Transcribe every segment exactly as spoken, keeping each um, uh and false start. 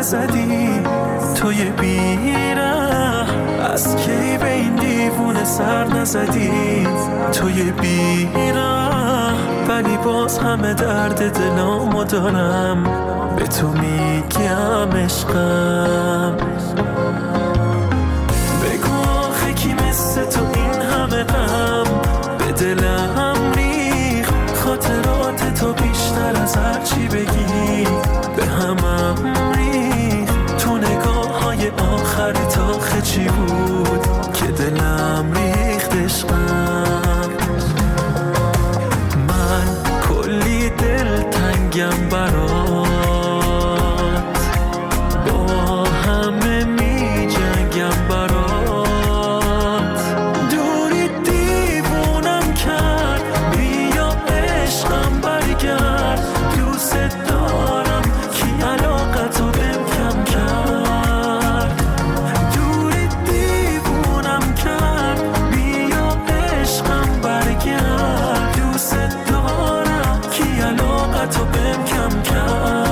نزدی توی بیره، از کی به این دیوونه سر نزدی توی بیره، ولی باز همه درد دلامو دارم به تو میگم عشقم. بگو آخه کی مثل تو این همه غم به دلم ریخ، خاطرات تو بیشتر از هر چی بگی به همم ریخ، تو نگاه های آخر تا چی بود که دلم ریخت عشقم. من کلی دل تنگم برات، با همه می جنگم برات، دوری دیوونم کرد، بیا عشقم برگرد، دوست دارم کی علاقتو بهم کم کرد، دوری دیوونم کرد، بیا عشقم برگرد، دوست دارم کی علاقتو بهم کم کرد.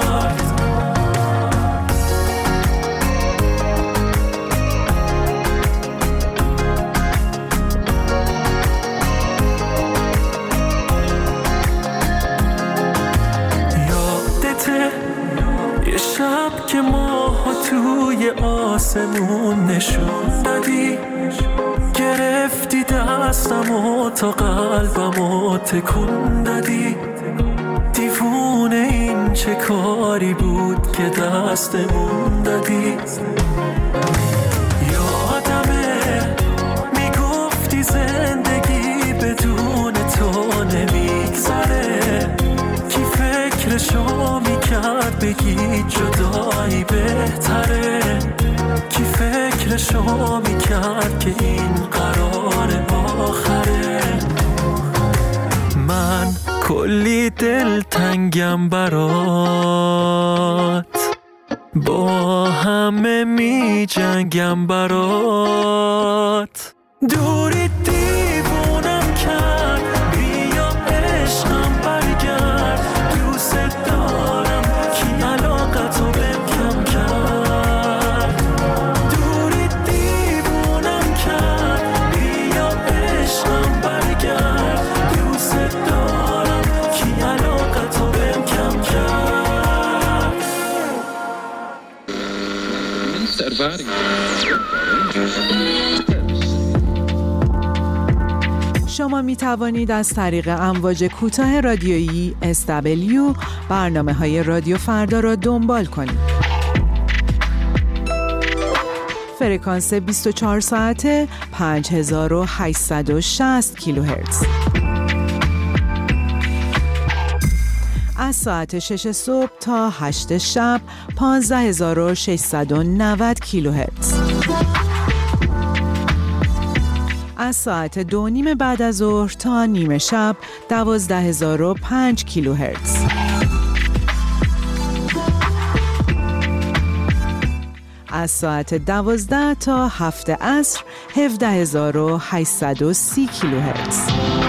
یادته یه شب که ماها توی آسمون نشون دادی، گرفتی دستم و تا قلبم و تکون دادی، دیوونه این چه کاری بود که دستمون دادی. یادمه میگفتی زندگی بدون تو نمیگذره، کی فکرشو میکرد بگی جدایی بهتره، کی فکرشو میکرد که این قرار آخره. من کلی دل تنگم برات، با همه می جنگم برات، دوری دیوونم کرد، بیا عشقم برگرد، دوست دارم کی علاقتو بهم کم کرد، دوری دیوونم کرد، بیا عشقم برگرد، دوست دارم کی علاقتو بهم کم کرد. شما می توانید از طریق امواج کوتاه رادیویی اس دبلیو برنامه های رادیو فردا را دنبال کنید. فرکانس بیست و چهار ساعته پنج هزار و هشتصد و شصت کیلوهرتز. از ساعت شش صبح تا هشت شب پانزده هزار و ششصد و نود کیلوهرتز. از ساعت دو نیم بعد از ظهر تا نیمه شب دوازده هزار و پنج کیلوهرتز. از ساعت دوازده تا هفت عصر هفده هزار و هشتصد و سی کیلوهرتز.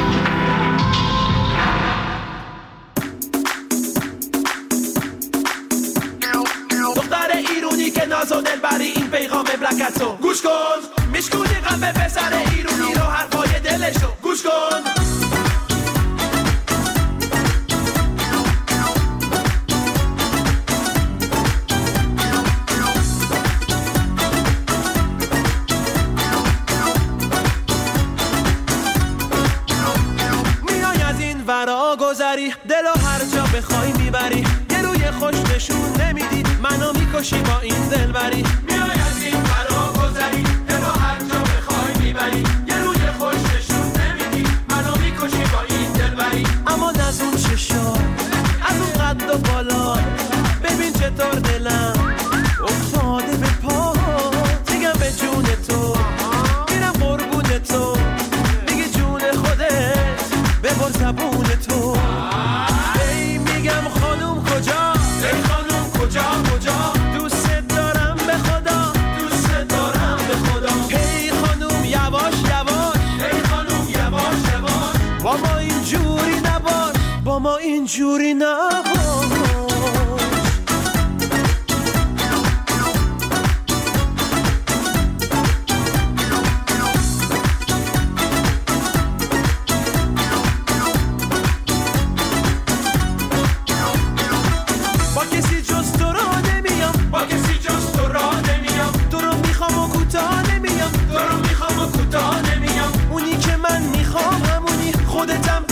دختر ایرونی که ناز و دلبری این پیغام مملکتو گوش کن، میشکونی غم پسر ایرونی رو حرفای دلشو گوش کن. میای از این ورا گذری، دلو هر جا بخوای میبری، یه روی خوش نشون نمیدی، منو میکشی با این دلبری. میای از این ورا گذری، دلو هر جا بخوای میبری، یه روی خوش نشون نمیدی، منو میکشی با این دلبری. اما از اون چشا، از اون قد و بالا، ببین چطور دلم افتاده به پا، میگم به جون تو، میرم قربون تو، میگی جون خودت ببر زبون تو. ای میگم خانوم کجا، ای خانوم کجا کجا، دوست دارم به خدا، دوست دارم به خدا. ای خانوم یواش یواش، ای خانوم یواش یواش، با ما اینجوری نباش، با ما اینجوری نباش.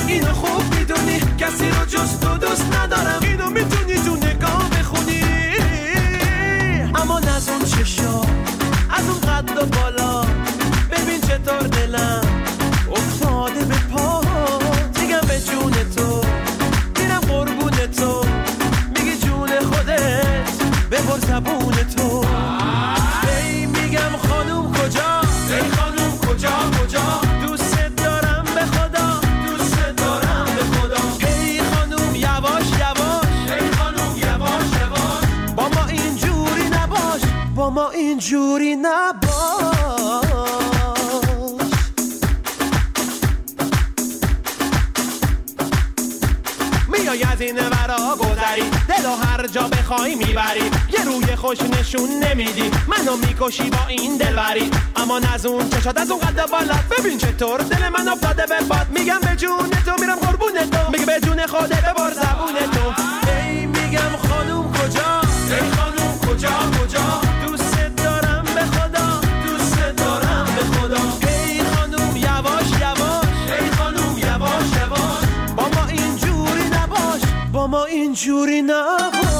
اینو خوب میدونی کسی رو جز تو دوست ندارم، اینو میتونی تو نگاه بخونی. اما نزون چشا از اون قد و بالا، ببین چطور دلم افتاده به پا. میگم به جون تو میرم قربون تو، میگی جون خودت ببر زبون تو. ای میگم خانوم کجا، ای خانوم کجا کجا، دوست دارم به خدا، دوست دارم به خدا. ای خانوم یواش یواش، ای خانوم یواش یواش، با ما اینجوری نباش، با ما اینجوری نباش. میای از این ورا گذری، دلو هر جا بخوای میبری، یه روی خوش نشون نمیدی، منو میکشی با این دلبری. اما نزون چشات از اون قد بالات، ببین چطور دل من افتاده به باد. میگم به جون تو میرم قربون تو، میگه به جون خودت ببر زبون تو. ای میگم خانوم کجا، ای خانوم کجا کجا، دوست دارم به خدا، دوست دارم به خدا. ای خانوم یواش یواش، ای خانوم یواش یواش، با ما اینجوری نباش، با ما اینجوری نباش.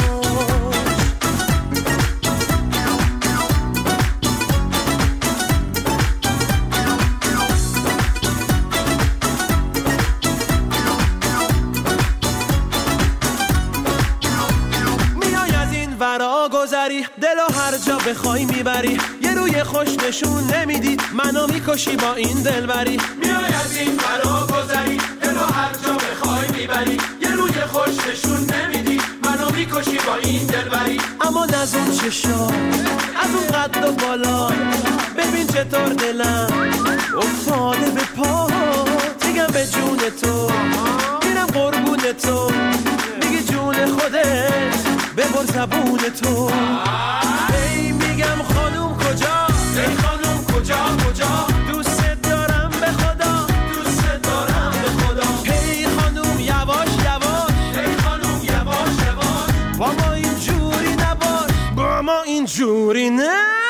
گذری دلو هر جا بخوای میبری، یه روی خوش نشون نمیدی، منو میکشی با این دلبری. میای از این فرا گذری، دلو هر جا بخوای میبری، یه روی خوش نشون نمیدی، منو میکشی با این دلبری. اما نزون چشا از اون قد و بالا، ببین چطور دلم افتاده به پا. میگم به جون تو میرم قربون تو، میگی جون خودت ببر زبون تو. ای میگم خانوم کجا، ای خانوم کجا کجا، دوست دارم به خدا، دوست دارم به خدا. ای خانوم یواش یواش، ای خانوم یواش یواش، با ما اینجوری نباش، با ما اینجوری نباش.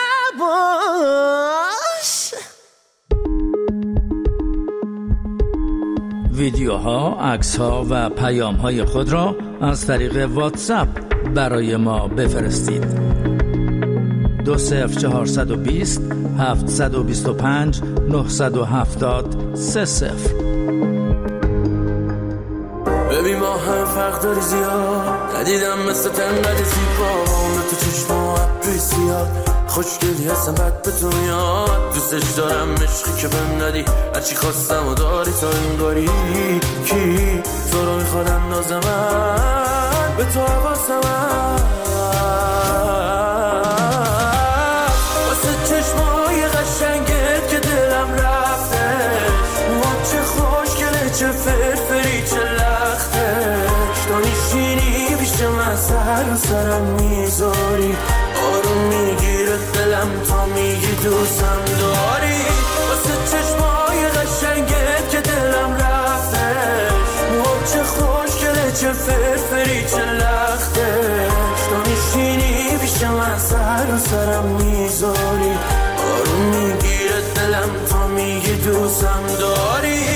ویدیوها، عکس‌ها و پیام‌های خود را از طریق واتساپ برای ما بفرستید. دو صفر چهارصد و بیست هفتصد و بیست و پنج نهصد و هفتاد سه صفر. ببین ما هم فرق داری زیاد، ندیدم مثل تنقل زیبا، اون تو چشما ابری زیاد، خوشگلی هستم بد به تو میاد. دوستش دارم عشقی که بهم ندی، هرچی خواستم و داری تا این گاری. کی تو رو میخواد اندازه من به تو حواسم، واسه چشمای قشنگت که دلم رفته، موها چه خوشگله چه فرفری چه لختش، تو میشینی پیش من سر و سرم میذاری، آروم میگیره دلم تا میگی دوستم داری. واسه چشمای قشنگت که دلم رفته، موها چه خوشگله چه فرفری چه لختش، تو میشینی پیش من سر و سرم میذاری، آروم میگیره دلم تا میگی دوستم داری.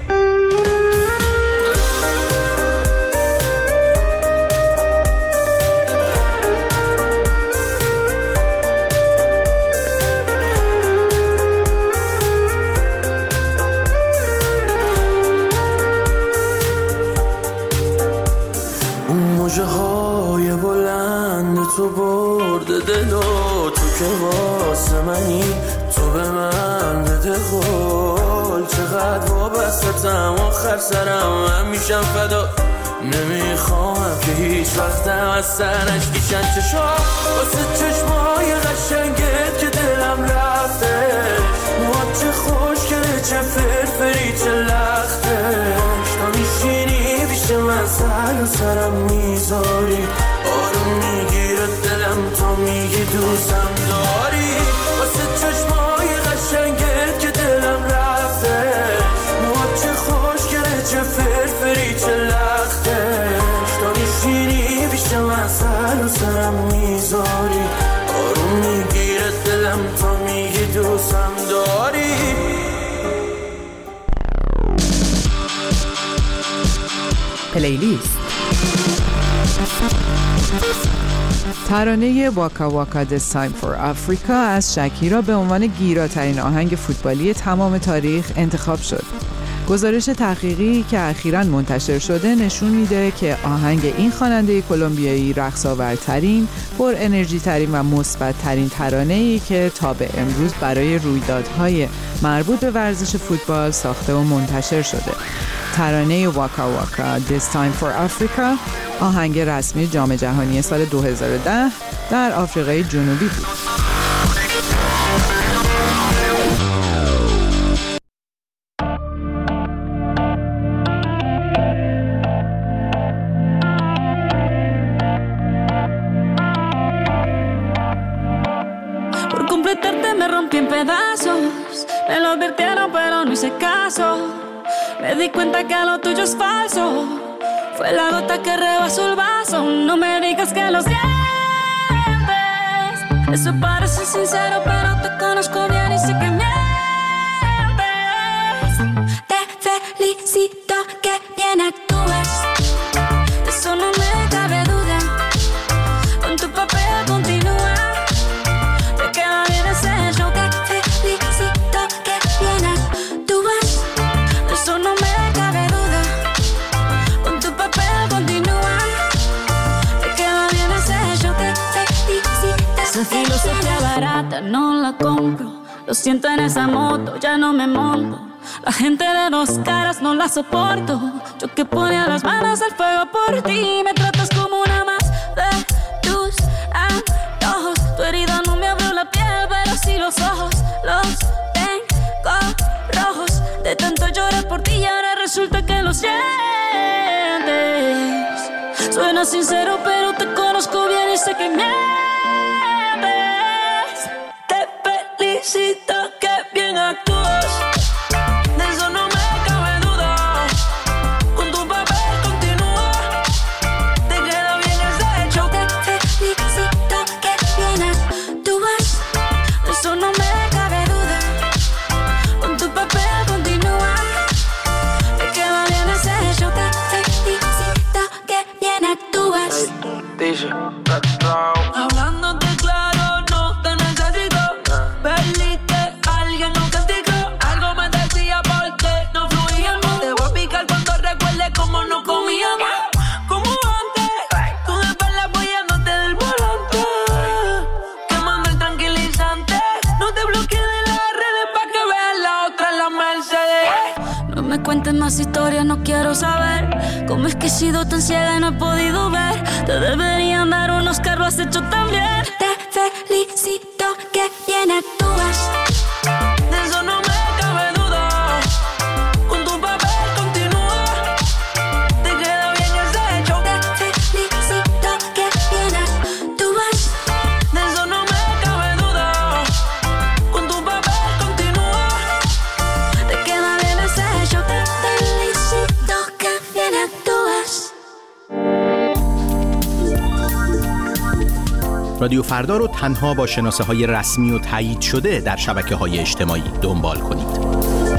موجه های بلند تو برده دلو، تو که واسه منی، تو به من بده قول، چقدر وابستم آخر سرم من میشم فدا. نمیخوام که هیچ وقتم از سرش کشن چشا، واسه چشمای قشنگت که دلم رفته، موها چه خوشگله چه فرفری چه لختش، تو میشینی پیش من سر و سرم میذاری، آروم میگیره دلم تا میگی دوستم داری. واسه چشمای قشنگت که دلم رفته، موها چه خوشگله چه فرفری چه لختش، تو میشینی پیش من سر و سرم میذاری، آروم میگیره دلم تا میگی دوستم داری. پلیلیست. ترانه واکا واکا This Time for Africa از شکیرا به عنوان گیراترین آهنگ فوتبالی تمام تاریخ انتخاب شد. گزارش تحقیقی که اخیراً منتشر شده نشون میده که آهنگ این خواننده کلمبیایی رقص‌آورترین، پر انرژی ترین و مثبت ترین ترانه‌ای که تا به امروز برای رویدادهای مربوط به ورزش فوتبال ساخته و منتشر شده. ترانه واکا واکا This Time for Africa آهنگ رسمی جام جهانی سال دو هزار و ده در آفریقای جنوبی بود. Me lo advirtieron pero no hice caso. Me di cuenta que lo tuyo es falso. Fue la gota que rebasó el vaso. No me digas que lo sientes. Eso parece sincero pero te conozco bien y sé que mientes. Te felicito que bien actúas. De eso no me cabe duda. Con tu papel continúa. Te queda bien ese show. Te felicito que bien actúas. De eso no me cabe duda. Con tu papel continúa. Te queda bien ese show. Te felicito. Esa filosofía barata no la compro. Lo siento en esa moto, ya no me monto. La gente de dos caras no la soporto. Yo que ponía las manos al fuego por ti. Me tratas como una más de tus antojos. Tu herida no me abrió la piel, pero sí los ojos. Los tengo rojos. De tanto llorar por ti y ahora resulta que lo sientes. Suena sincero pero te conozco bien y sé que mientes. Te felicito que bien actúas. De eso no me cabe duda. Con tu papel continúa. Te queda bien ese hecho. Te felicito que bien actúas. De eso no me cabe duda. Con tu papel continúa. Te queda bien ese hecho. Te felicito que bien actúas. Hablándote claro, no te necesito. Perdiste a alguien, no castigo. Algo me decía porque no fluíamos. Te voy a picar cuando recuerdes cómo nos comíamos. Como antes, tú de espalda apoyándote del volante. Quemando el tranquilizante. No te bloquees de las redes pa' que veas la otra en la Mercedes. No me cuentes más historias, no quiero saber cómo es que he sido tan ciega y no he podido ver. Te deberían dar unos carros, has hecho tan bien. Te felicito que bien actúas. De eso no me cabe duda. Con tu papel continúa. Te queda bien ese hecho. Te felicito que bien actúas. De eso no me cabe duda. Con tu papel continúa. Te queda bien ese hecho. Te felicito que bien actúas. رادیو فردا رو تنها با شناسه های رسمی و تایید شده در شبکه های اجتماعی دنبال کنید.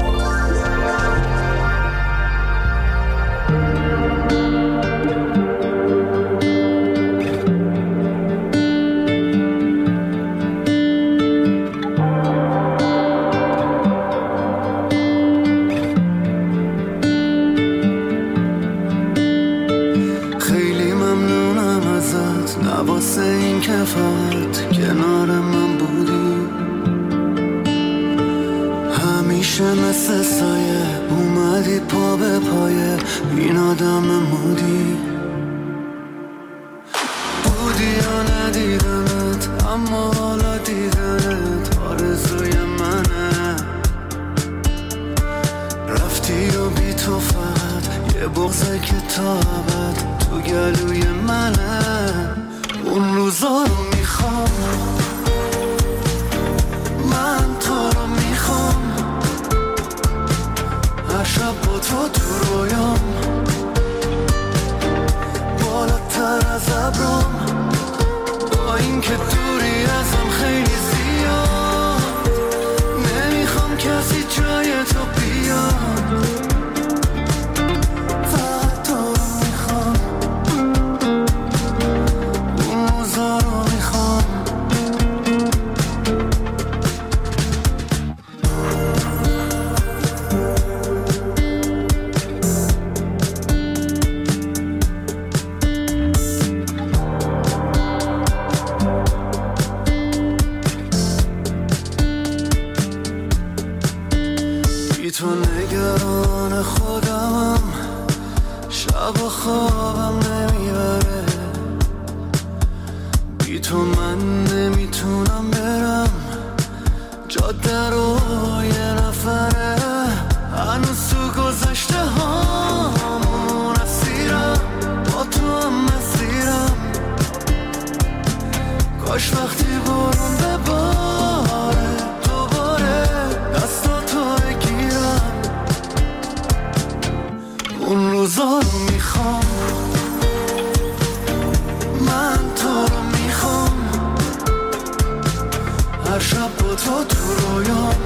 خیلی ممنونم ازت، نواسه این که فقط کنار من بودی. همیشه مثل سایه اومدی پا به پایه این آدم مودی. بودی یا ندیدمت اما حالا دیدنت آرزوی منه. رفتی و بی تو فقط یه بغضه که تا ابد تو گلوی منه. اون روزا رو میخوام، من تو رو میخوام، هر شب با تو تو رویام، بالاتر از ابرام، با این که دوری ازم خیلی زیاد. نمیخوام کسی جای تو بیاد، فقط تو رو تو نگران خودمم، شب و خوابم نمیبره، بی تو من نمیتونم برم جاده رو یه نفره، هنوز تو گذشته هامون اسیرم، با تو هم مسیرم، کاش وقتی برون بباره دوباره دستاتو بگیرم، اون روزا رو میخوام، من تو رو میخوام، هر شب با تو تو رویام،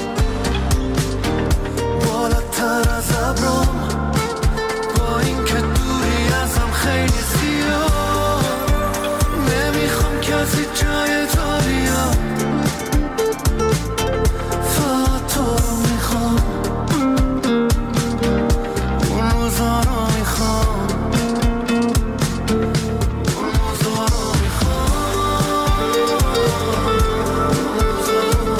بالاتر از ابرام، با این که دوری ازم خیلی زیاد، نمیخوام کسی جای تو بیاد، فقط تو رو میخوام، اون روزا رو میخوام، اون روزا رو میخوام، اون روزا رو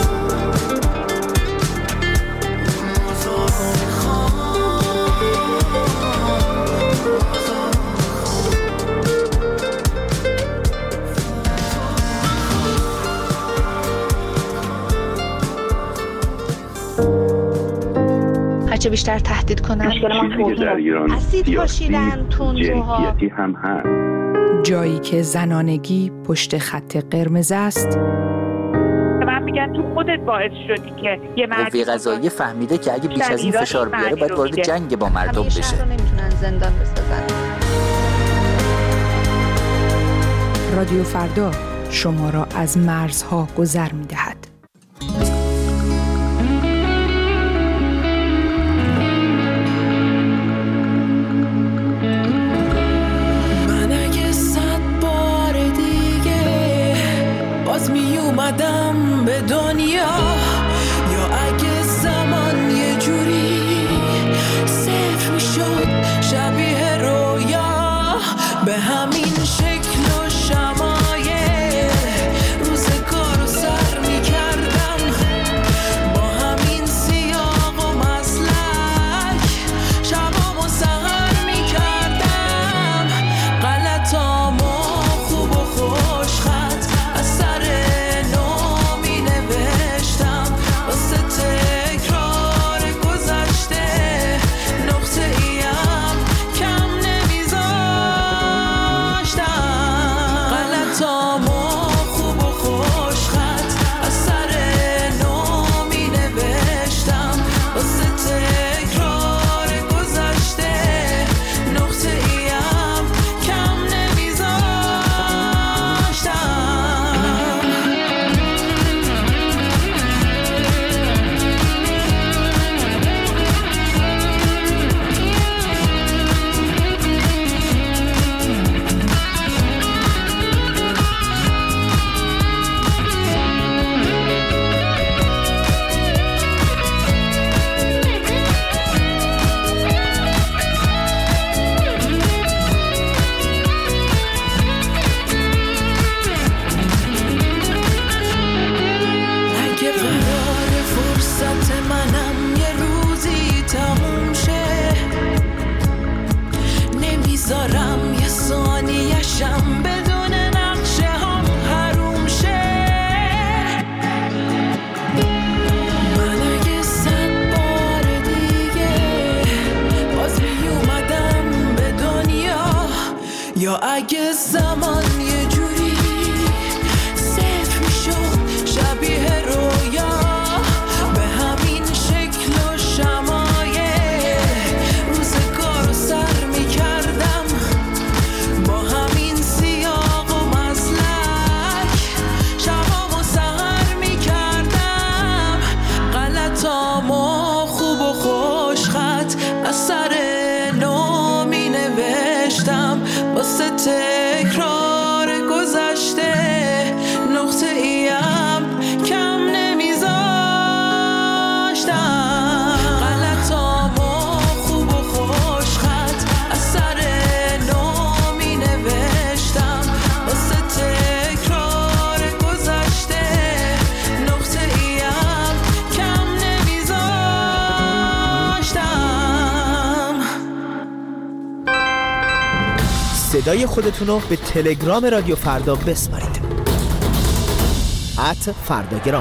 هرچه بیشتر تهدید کنن چیزی که در ایران اسید پاشیدن تندروها، جنسیتی هم هست. جایی که زنانگی پشت خط قرمز است، من میگن تو خودت باعث شدی که یه مردی قوه قضاییه فهمیده که اگه بیش از این فشار بیاره باید وارد جنگ با مردم بشه. شهر رو نمیتونن زندان بسازن. رادیو فردا شما را از مرزها گذر می‌دهد. من اگه صد بار دیگه باز می اومدم به دنیا، یا اگه زمان یه جوری صفر می شد شبیه رویا، به همین شکل و شمایل روزگار رو سر می کردم، با همین سیاق و مسلک شبامو سهر می کردم، غلطامو خوب و خوش خط از سر نو می نوشتم، واسه تکرار گذشته نقطه ایم کم نمیذاشتم، غلطامو خوب و خوش خط از سر نو می نوشتم، واسه تکرار گذشته نقطه ایم کم نمیذاشتم. اگه قرار فرصت منم یه روزی تموم شه، نمیذارم یه ثانیه‌شم بدون نقشه هم حروم شه. من اگه صد بار دیگه باز می اومدم به دنیا، یا اگه زمان یه جوری صفر می شد شبیه رویا، به همین شکل و شمایل روزگار رو سر می کردم، با همین سیاق و مسلک شبامو سهر می کردم، غلطامو خوب و خوش خط از سر نو می نوشتم، واسه تکرار صدای خودتون رو به تلگرام رادیو فردا بسپارید. ات فرداگرام.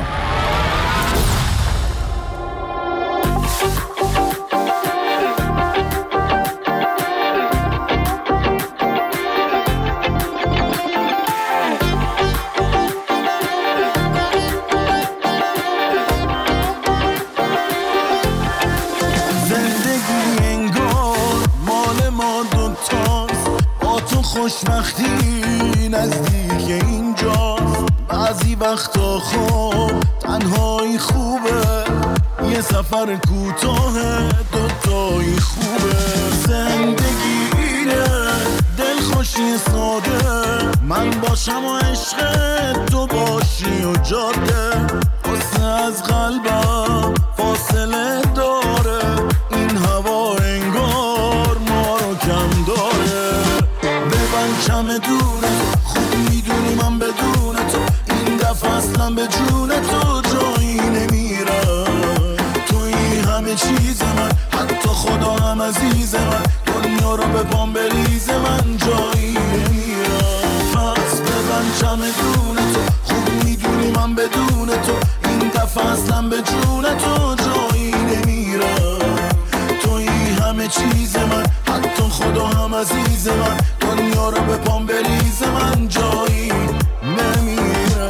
خوشبختی نزدیک اینجاست، بعضی وقتا خب تنهایی خوبه، یه سفر کوتاه دوتایی خوبه. زندگی اینه دلخوشی ساده، من باشم و عشق تو باشی و جاده، قصه از قلبم فاصله داره، این هوا انگار ما رو کم داره. کم دونه خوب میدونی من بدون تو این دفعه اصلا به جون تو جایی نمیرم. توی همه چیز من، حتی خدا هم عزیز من، دنیا رو به پام بریز من جایی نمیرم. پس ببن کم دونه تو خوب میدونی من بدون تو این دفعه اصلا به جون تو جایی نمیرم. توی همه چیز من، حتی خدا هم عزیز من، دنیا رو به پام بریز من جایی نمیرم.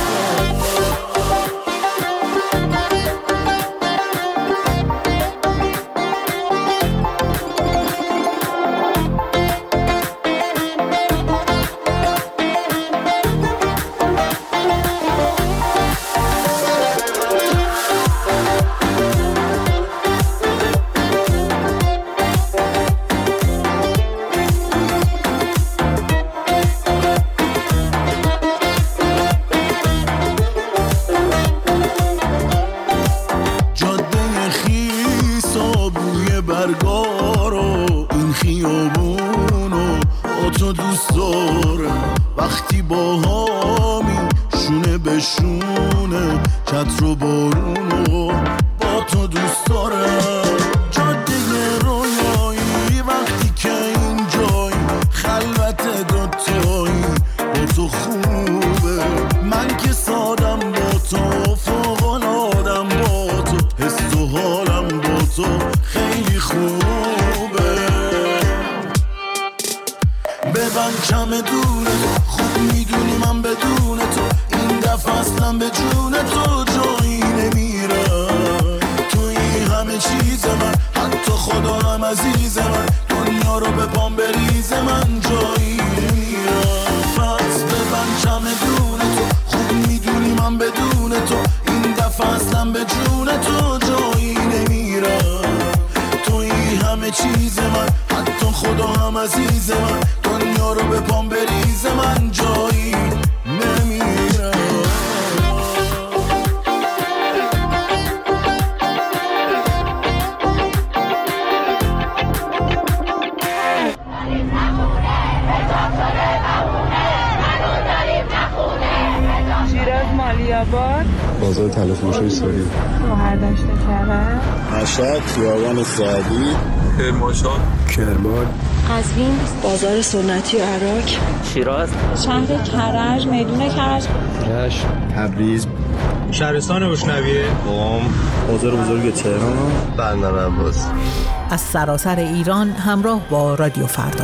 بازار تلفروشی سوری، مهردشت کرد، مشهد، خیابان سعدی، کرمانشاه، کرمان، قزوین، بازار سنتی و عراق، شیراز، شهر کرج، میدون کرج، رشت، تبریز، شهرستان بوشنویه، قم، بازار بزرگ تهران، بندر عباس. از سراسر ایران همراه با رادیو فردا.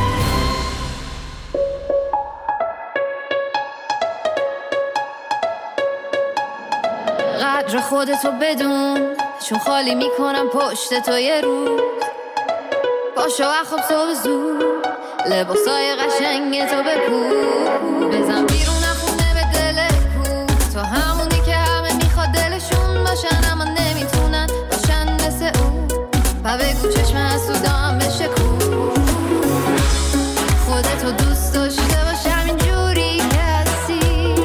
قدر خودتو بدون، چون خالی میکنم پشت تو یه روز. پاشو اخواب صبح زود، لباسای قشنگ تو بپوش. بزن بیرون خونه به دل کو، تو همونی که همه میخواد دلشون باشن اما نمیتونن باشن مثل اون. و بگو چشم حسودام بشه کو، خودتو دوست داشته باش همینجوری که هستی.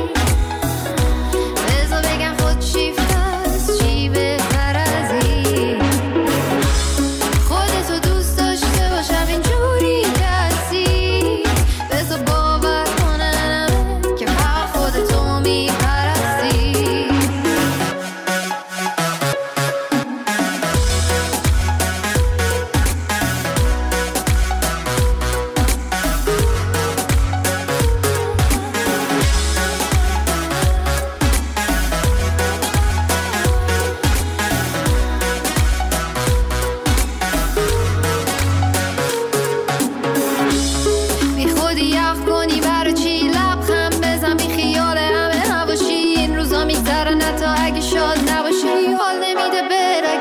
بذار بگم خود چی فست چی بهتر از این. خودتو دوست داشته باش همینجوری که هستی. بذار باور کنن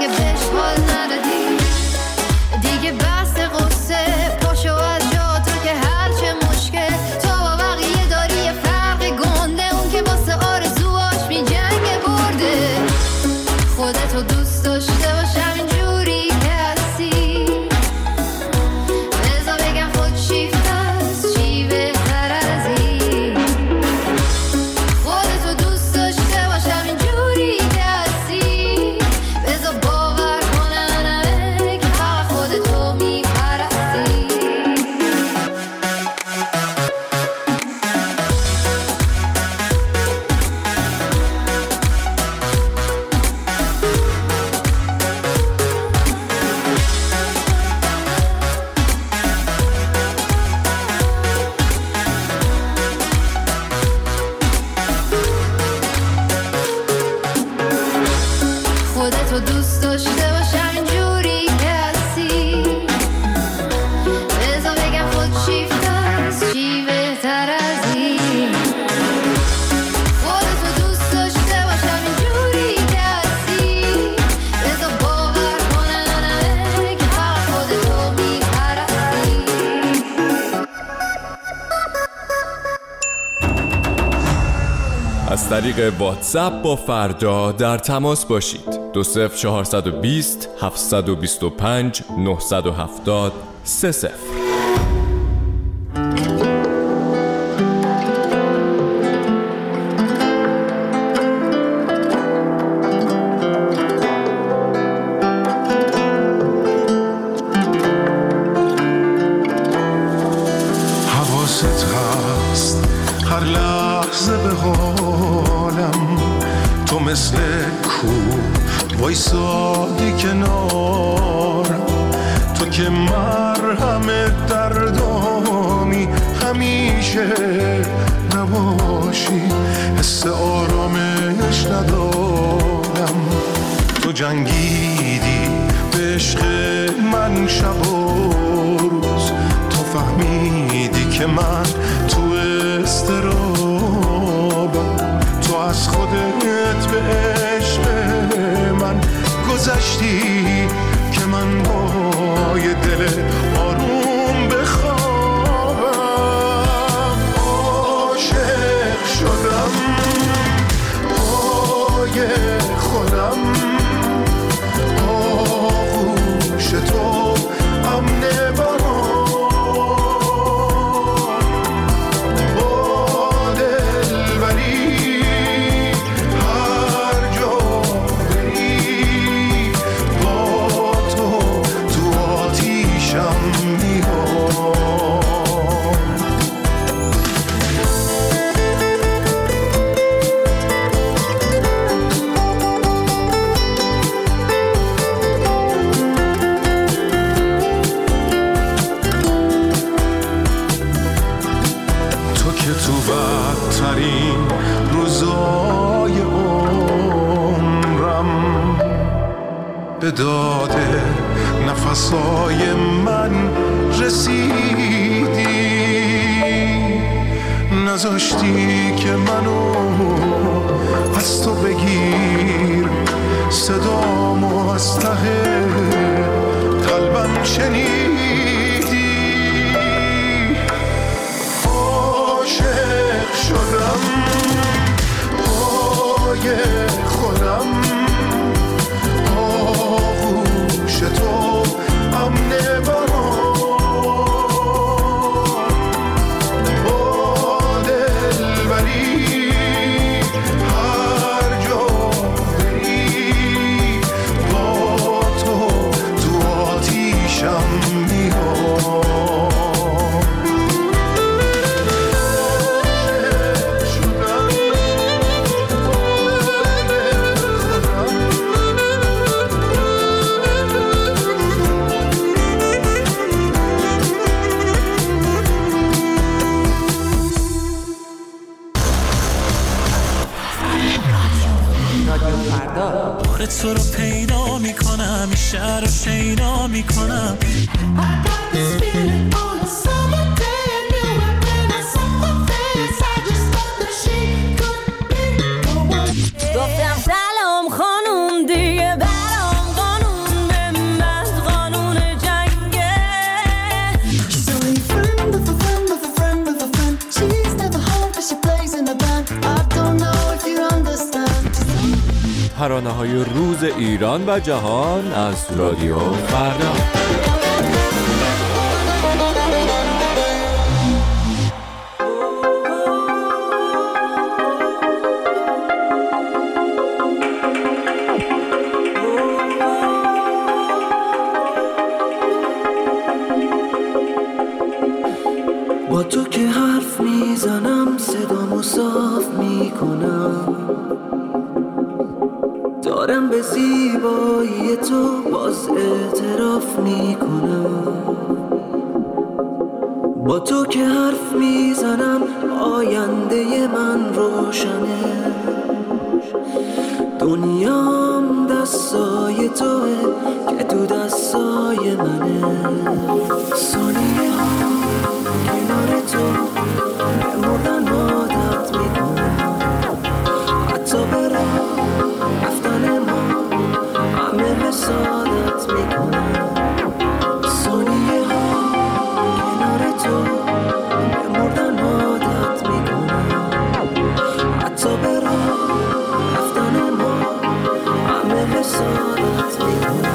اگه بهش حال ندادی دیگه بس قصه پاشو از جا تو که هرچه مشکل تو با بقیه داری یه فرق گنده اون که واسه آرزوهاش می جنگ برده خودتو دوست داشته باشم اینجوری که هستی بذار بگم خود شیفت است چی بهتر از این خودتو دوست داشته باشم اینجوری که هستی بذار باور کنن همه که فقط خودتو میپرستی خودتو دوست داشته باشم اینجوری که هستی بذار بگم خود شیفت است چی بهتر از این خودتو دوست داشته باشم اینجوری که هستی بذار باور کنن همه که فقط خودتو میپرستی از طریق واتساپ با فردا در تماس باشید. دو صفر چهارصد و بیست هفتصد و بیست و پنج نهصد و هفتاد سه صفر. حواست هست هر لحظه به حالم تو مثل کو وایسادی کنارم تو که مرهم دردامی همیشه نباشی حس آرامش ندارم تو جنگیدی به عشق من شب و روز تو فهمیدی که من تو استرابم تو از خودت به عشق من گذشتی که من با یه دل آروم بخوابم عاشق شدم پای خودم آغوش تو امن برام با دلبری روزای عمرم به داد نفسای من رسیدی نذاشتی که منو از تو بگیر صدامو از ته قلبم شنیدی عاشق شدم پای خودم آغوش تو امن برام با دلبری هر جا بری با تو تو آتیشم میام تو رو پیدا میکنم این شهر رو شیدا میکنم گفتم سلام خانوم دیگه برام ترانه‌های روز ایران و جهان از رادیو فردا. با تو که حرف میزنم صدامو صاف میکنم، دارم به زیبایی تو باز اعتراف میکنم. با تو که حرف میزنم آینده من روشنه، دنیام دستای توه که تو دستای منه. ثانیه ها کنار تو به مردن عادت میکنم، حتی به راه رفتن ما همه حسادت میکنم. ثانیه ها کنار تو به مردن عادت میکنم، حتی به راه رفتن ما همه حسادت میکنم.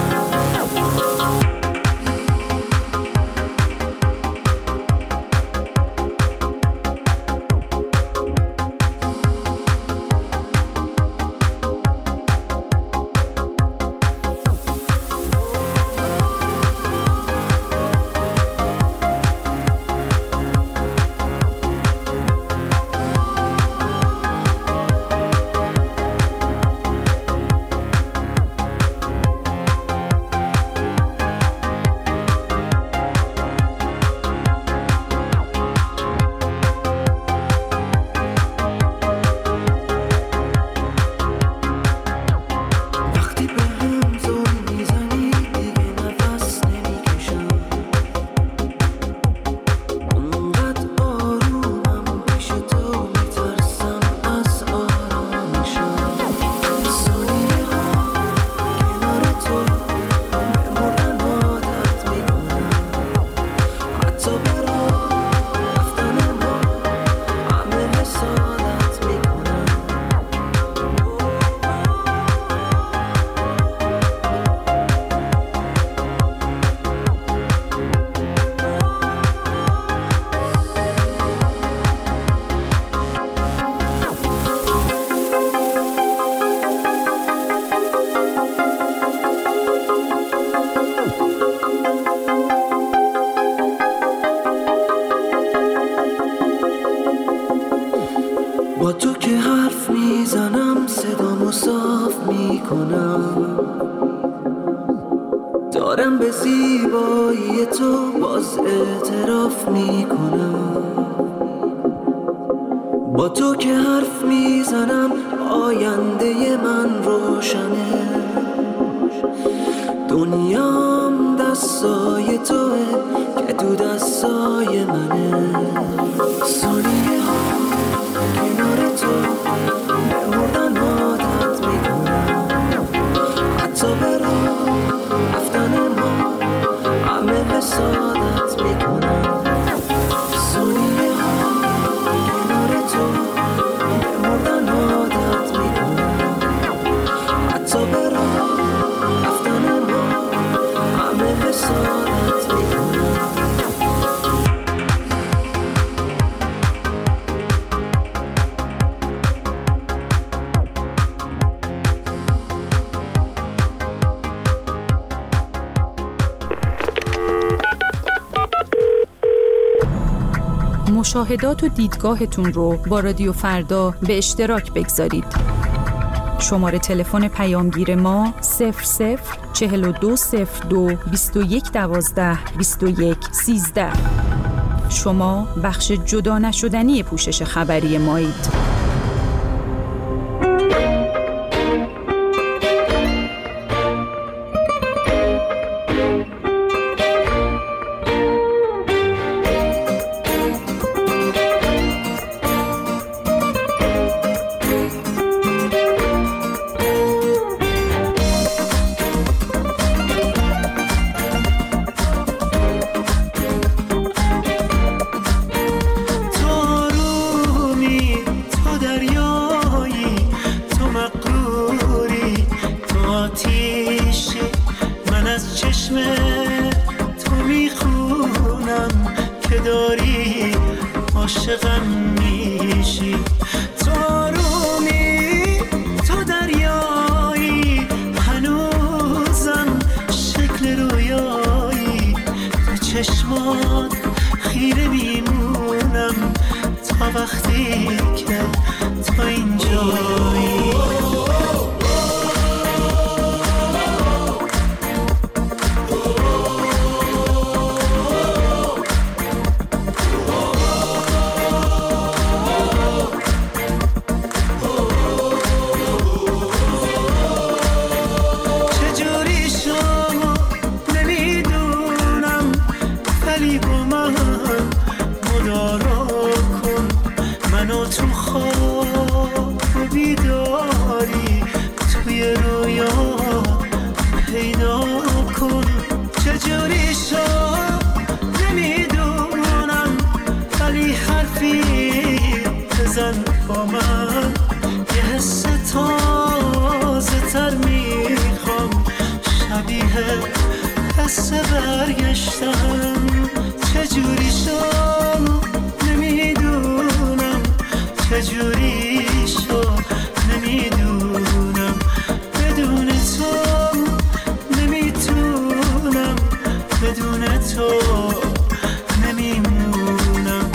با تو که حرف میزنم صدامو صاف میکنم، دارم به زیبایی تو باز اعتراف میکنم. با تو که حرف میزنم آینده من روشنه، دنیام دستای توه که تو دستای منه. ثانیه ها کنار تو به مردن عادت میکنم، حتی به راه رفتن ما همه حسادت میکنم. ثانیه ها کنار تو به مردن عادت میکنم، حتی به راه رفتن ما همه حسادت میکنم. مشاهدات و دیدگاهتون رو با رادیو فردا به اشتراک بگذارید. شماره تلفن پیامگیر ما صفر صفر چهل و دو صفر دو بیست و یک دوازده بیست و یک سیزده. شما بخش جدا نشدنی پوشش خبری مایید. چشم تو میخونم که داری عاشقم میشی. تو رومی تو دریایی هنوزم شکل رویایی، تو چشمات خیره میمونم تا وقتی که تو اینجایی. با من یه حس تازه تر میخوام، شبیه حس برگشتم. چجوری شد نمیدونم، چجوری شد نمیدونم، بدون تو نمیتونم، بدون تو نمیمونم.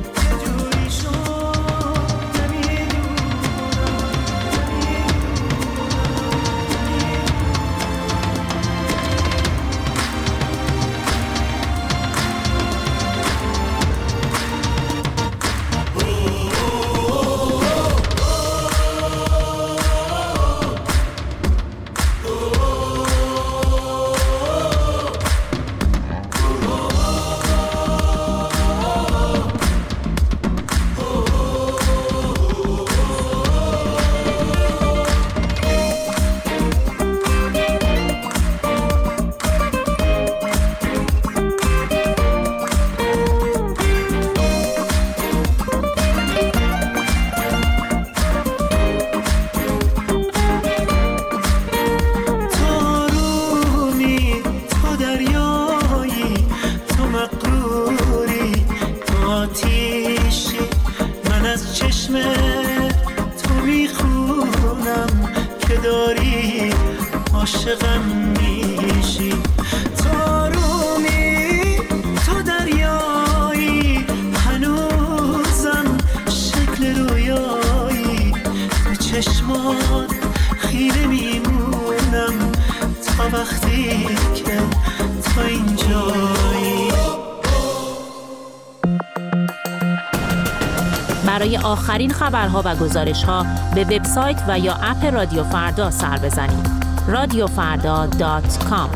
برای آخرین خبرها و گزارش‌ها به وبسایت و یا اپ رادیو فردا سر بزنید. رادیو فردا دات کام.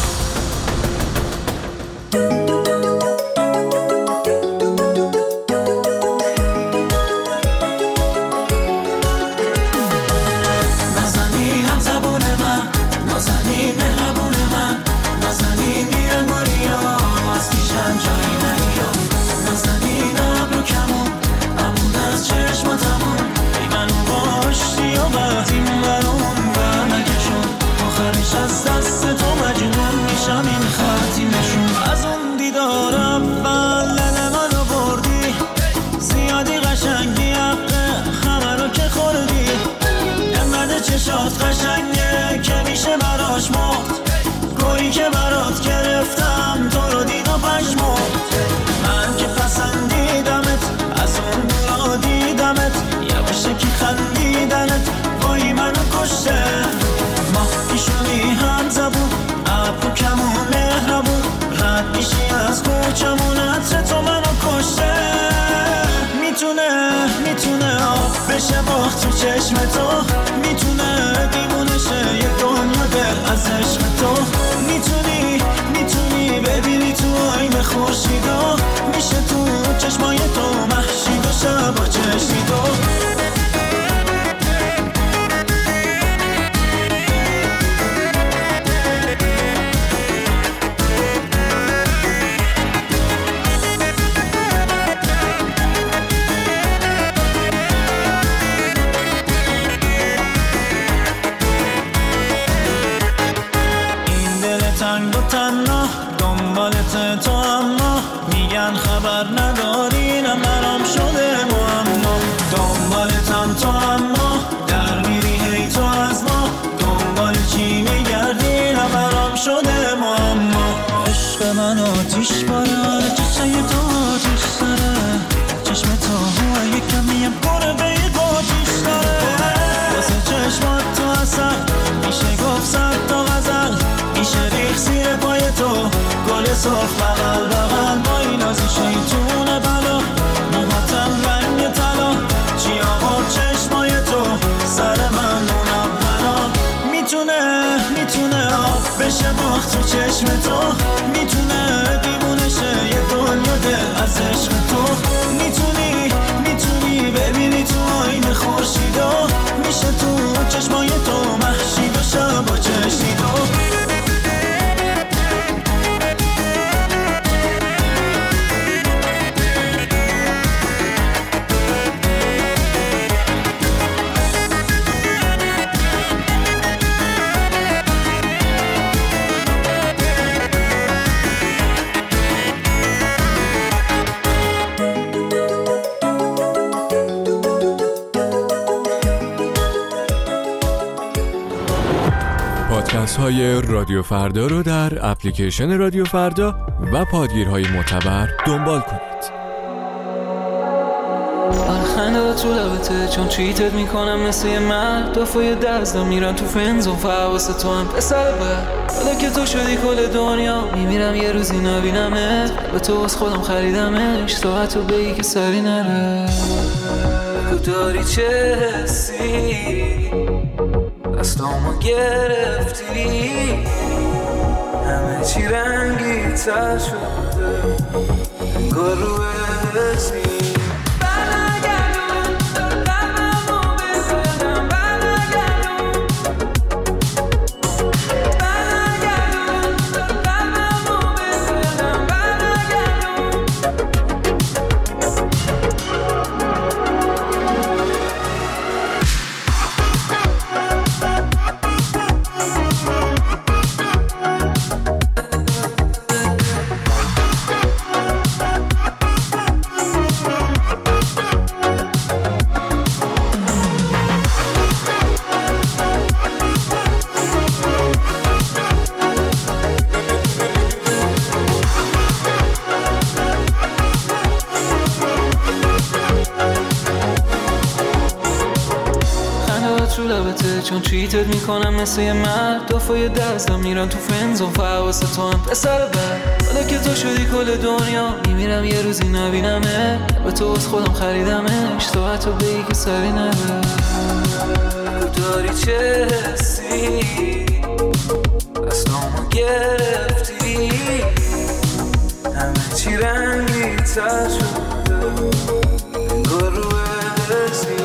چشات قشنگه که میشه براش مرد، گویی که برات گرفتم تو رو دید و پشمرد. من که پسندیدمت از اون دورا دیدمت، یواشه که خندیدنت وای منو کشته. ما پیشونی هم زبون ابرو کمون مهربون، رد میشی از کوچمون عطر تو منو کشته. میتونه میتونه آب بشه باخت تو چشم تو، میتونه دیوونه شه یه دنیا دل از عشق تو. میتونی میتونی ببینی تو آینه خورشیدا، میشه تو چشمای تو محشید و شبا چشیدو. تنگ و تنها دنبالت تو، اما میگن خبر نداری نمرام شده معما. دنبالتم تو اما در میری هی تو از ما، دنبال چی میگردی نمرام شده معما. عشق من آتیش باره، چشای تو آتیش داره، چشم تو هوا یک کمیم پره به یک آتیش داره. واسه چشمات تو اصلا میشه گفت صد تا غزل، میشه ریخ زیر پای تو گل صاف بغل بغل. با این آزی شیطون بلا موهاتم رنگ طلا، چی آقا چشمای تو سر من اونم بلا. میتونه میتونه آب بشه باخت تو چشم تو، میتونه دیوونه شه یه دنیا دل از عشق تو. میتونی میتونی ببینی تو آینه خورشیدو، میشه تو چشمای تو محشی بشه با چشیدو. پادکست های رادیو فردا رو در اپلیکیشن رادیو فردا و پادگیرهای معتبر دنبال کنید. خنده تو لبته چون چیتت میکنم مثل یه مرد، دفعه دزدم میرم تو فرنزون فواسه تو هم پسر بر. حالا که تو شدی کل دنیا میمیرم یه روزی نبینمت، به تو از خودم خریدمش تا تو بگی که سری نره. بگو داری چه حسی دستامو گرفتی، همه چی رنگی تر شده انگار رو حسی. چون چیتت میکنم مثل یه مرد، دفعه دستم میرم تو فرنزون فواسه تو هم پسر بر. حالا که تو شدی کل دنیا میمیرم یه روزی نبینمه، به تو از خودم خریدمش تا تو بگی که سری نره. داری چه حسی دستامو گرفتی، همه چی رنگی تر شده انگار رو حسی.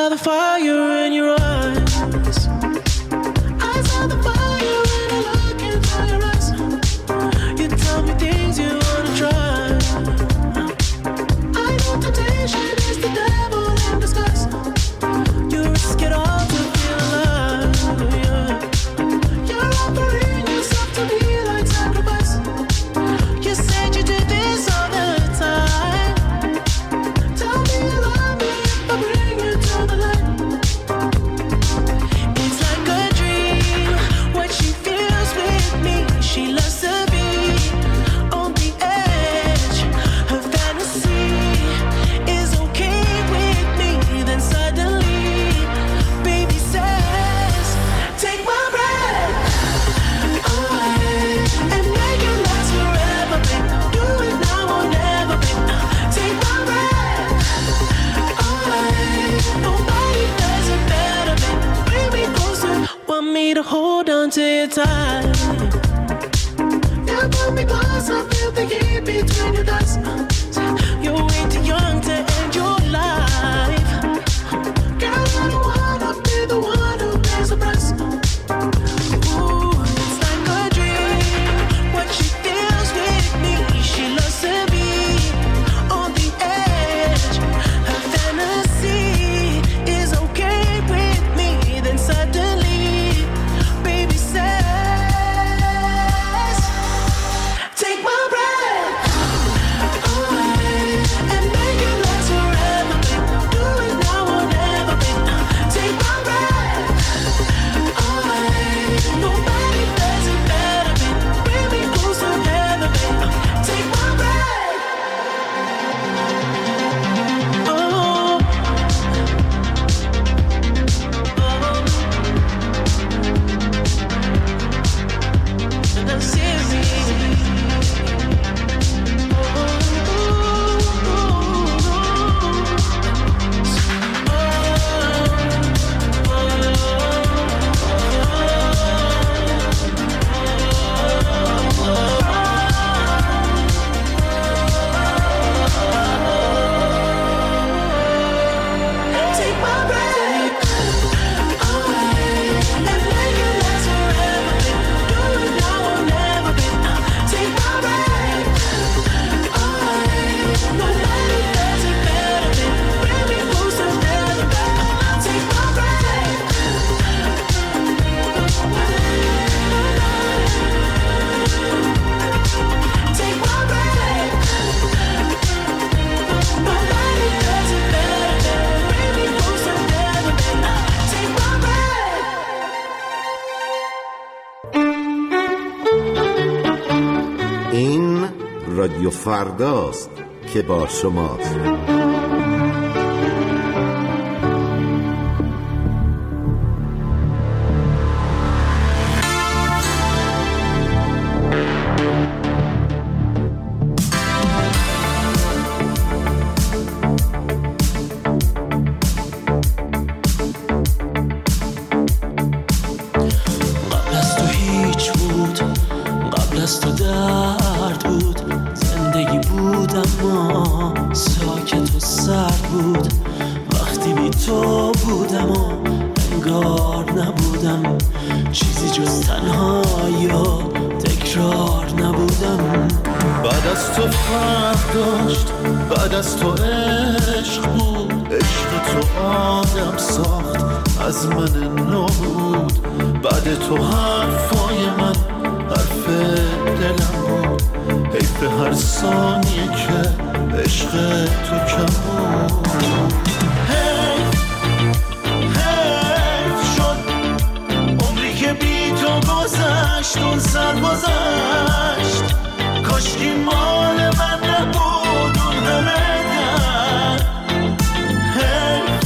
the fire in your eyes. I saw the fire when I look into your eyes. You tell me things you wanna try. I know temptation is the devil in disguise. You risk it all to feel alive, yeah. You're offering yourself to me like sacrifice. You said you did this all the time. Tell me you love me if I bring you to the light. It's like a dream, what she feels with me. She loves to be on the edge. Her fantasy is okay with me. Then suddenly, baby says, take my breath away and make it last forever, babe. Do it now or never, babe. Take my breath away. Nobody does it better, babe. Bring me closer. Want me to hold on to you tight. You put me close, I feel the heat between your thighs. You're way too young to end your life. Girl, I don't wanna be the one who pays the price. Ooh, it's like a dream, what she feels with me. She loves to be on the edge. Her fantasy is okay with me. Then suddenly, baby says, take my breath away and make it last forever, babe. Do it now or never, babe. Take my breath away. Nobody does it better, babe. Bring me closer, never, babe. Take my breath. Oh, and I'm serious. Take my breath away and make it last forever, babe. Do it now or never, babe. Take my breath away. Nobody does it better, babe. Bring me closer, never, babe. Take my breath. Take my breath. Nobody does it better, babe. Bring me closer, never, babe. Take my breath. این رادیو فرداست که با شماست. قبل از تو هیچ بود، قبل از تو درد بود. زندگی بود اما ساکت و سرد بود. وقتی بی تو بودم و انگار نبودم، چیزی جز تنهایی و تکرار نبودم. بعد از تو فرق داشت، بعد از تو عشق بود. عشق تو آدم ساخت، از من نو بود. بعد تو حرفای من حرف دلم بود. حیف هر ثانیه که عشق تو کم بود. حیف حیف شد عمری که بی تو گذشت. اون سر گذشت کاشکی مال من نبود اون همه درد. حیف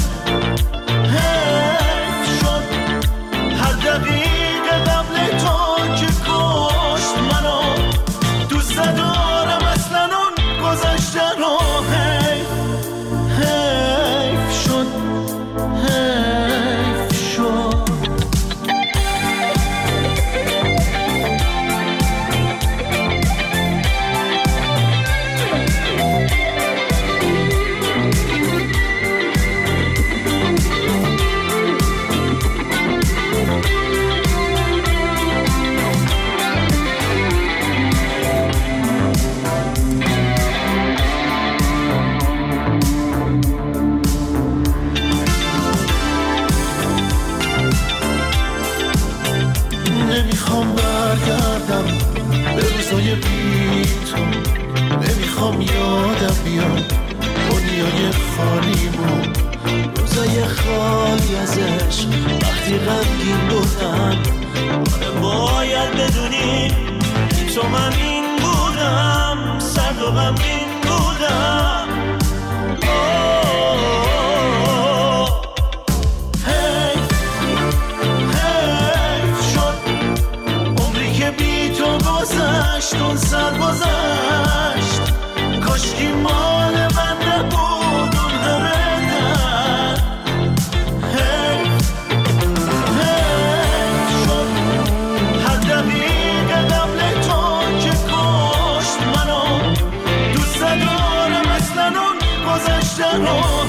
حیف شد هر دقیقه قبل تو که کشت منو. دوست ندارم اصلا اون گذشته رو. حیف روزای بی تو نمیخوام یادم بیاد دنیای خالیمون، روزای خالی از عشق وقتی غمگین بودم. باید بدونی تو من این بودم، سرد و غمگین بودم. حیف حیف شد عمری که بی تو گذشت، اون سر گذشت کاشکی مال من نبود اون همه در. حیف حیف شد هر دقیقه قبل تو که کشت منو، دوست دارم اصلا اون گذشته رو.